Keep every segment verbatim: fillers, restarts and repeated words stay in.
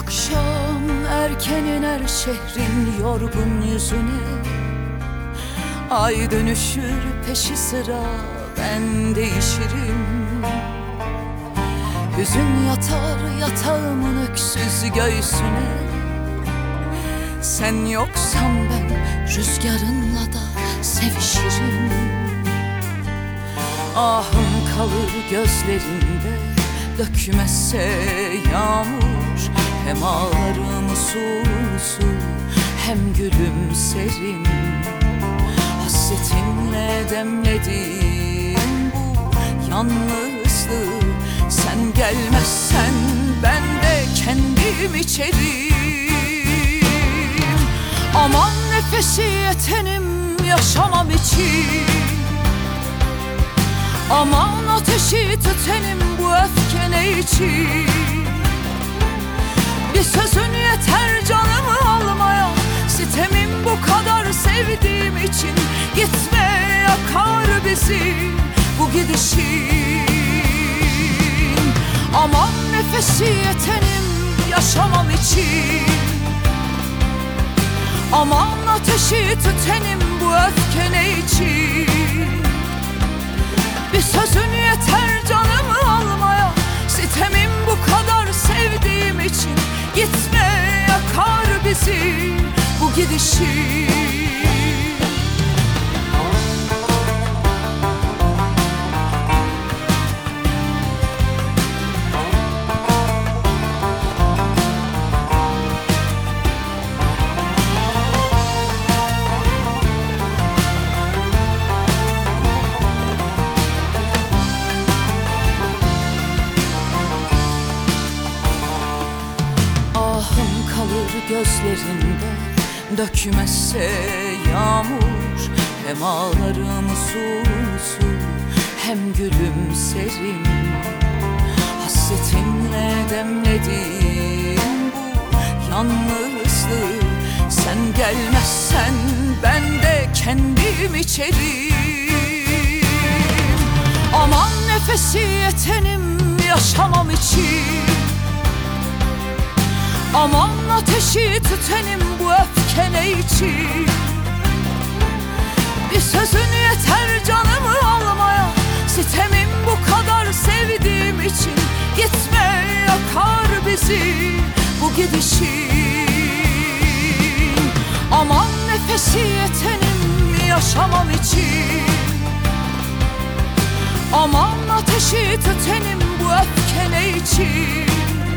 Akşam erken iner şehrin yorgun yüzüne, ay dönüşür peşi sıra ben değişirim. Hüzün yatar yatağımın öksüz göğsüne, sen yoksan ben rüzgarınla da sevişirim. Ahım kalır gözlerinde, dökmezse yağmur, hem ağlarım usul usul hem gülümserim. Hasretinle demlediğim bu yalnızlığı, sen gelmezsen ben de kendim içerim. Aman nefesi yetenim yaşamam için, aman ateşi tütenim bu öfke ne için? Bir sözün yeter canımı almaya, sitemim bu kadar sevdiğim için. Gitme yakar bizi bu gidişin. Aman nefesi yetenim yaşamam için, aman ateşi tütenim bu öfke ne için? Bir sözün yeter canımı almaya, sitemim bu kadar sevdiğim için. Gitme yakar bizi bu gidişin. Gözlerinde dökmezse yağmur, hem ağlarım usul usul hem gülümserim. Hasretinle demlediğim bu yalnızlığı, sen gelmezsen ben de kendim içerim. Aman nefesi yetenim yaşamam için, aman ateşi tütenim bu öfke ne için? Bir sözün yeter canımı almaya, sitemim bu kadar sevdiğim için. Gitme yakar bizi bu gidişin. Aman nefesi yetenim yaşamam için, aman ateşi tütenim bu öfke ne için?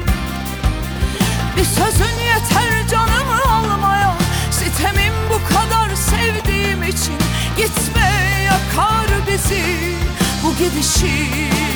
Bir sözün yeter canımı almaya, sitemim bu kadar sevdiğim için. Gitme yakar bizi bu gidişin.